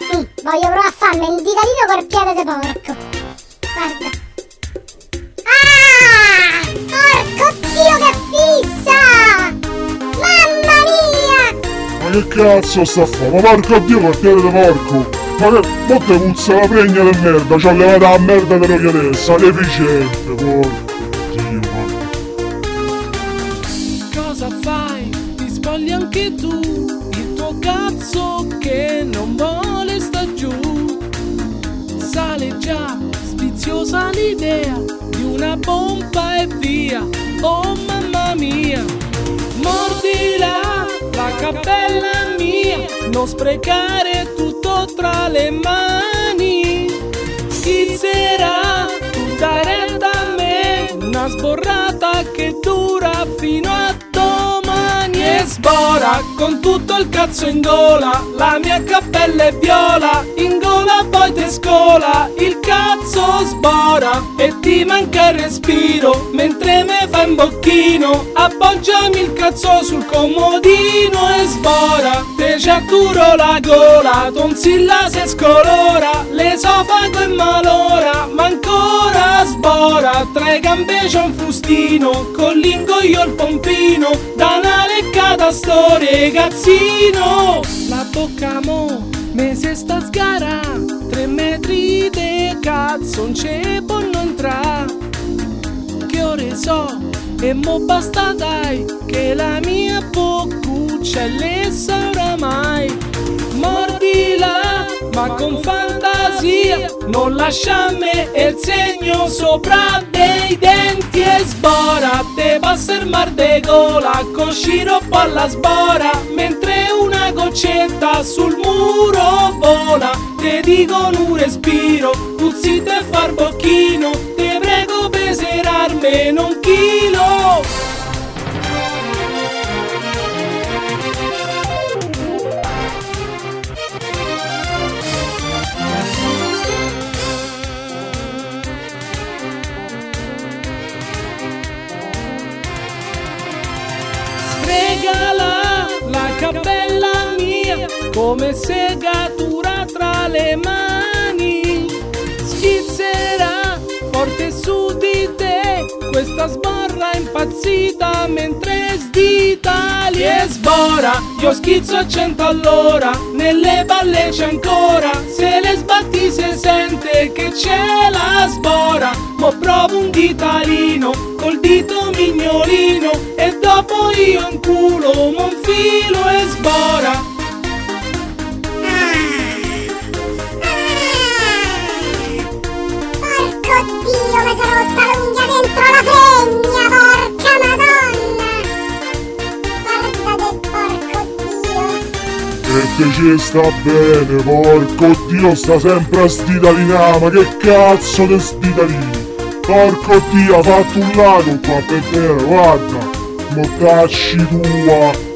Voglio provare a farmi un ditalino col piede di porco. Guarda. Porco Dio, che fissa! Mamma mia! Ma che cazzo sta a fare? Ma porco Dio, col piede di porco! Ma che botte puzza la pregna di merda! C'ho levato la merda delle adesso, deficiente, porco Dio, guarda. Cosa fai? Ti spogli anche tu? Il tuo cazzo che non vuole sta giù. Sale già, sfiziosa l'idea di una bomba e via. Oh mamma mia, mordila la cappella mia, non sprecare tutto tra le mani. Schizzerà tutta retta a me, una sborrata che dura fino a domani. E sbora con tutto il cazzo in gola, la mia cappella è viola, in gola poi te scola, il cazzo sbora e ti manca il respiro, mentre me fa un bocchino, appoggiami il cazzo sul comodino e sbora, te ciatturo la gola, tonsilla se scolora, l'esofago è malora, ma ancora sbora, tra i gambe c'è un frustino, con l'ingoio il pompino, da una leccata sto ragazzino. La bocca mo me se sta sgara, 3 metri de cazzo non ce possono entrà. Che ore so e mo basta dai, che la mia boccuccia è lessa oramai. Mordila ma con fantasia, non lascia a me il segno sopra dei denti e sbora, te passa il mar de gola con sciroppo alla sbora, mentre una goccetta sul muro vola, te dico un respiro, puzzi te far bocchino, te prego peserarmi un chilo. Regala la cappella mia come segatura tra le mani, schizzerà forte su di te questa sborra impazzita mentre sdita li e sbora. Io schizzo a 100 all'ora, nelle balle c'è ancora, se le sbatti se sente che c'è la sbora. Mo provo un ditalino col dito mignolino e dopo io in culo mon filo e sbora. Porco Dio, mi sono rotta l'unghia dentro la fregna, porca madonna! Guarda che porco Dio! E te ci sta bene, porco Dio, sta sempre a stidalinare, ma che cazzo di stidalini? Porco Dio, ha fatto un lago qua per terra, guarda, mortacci tua!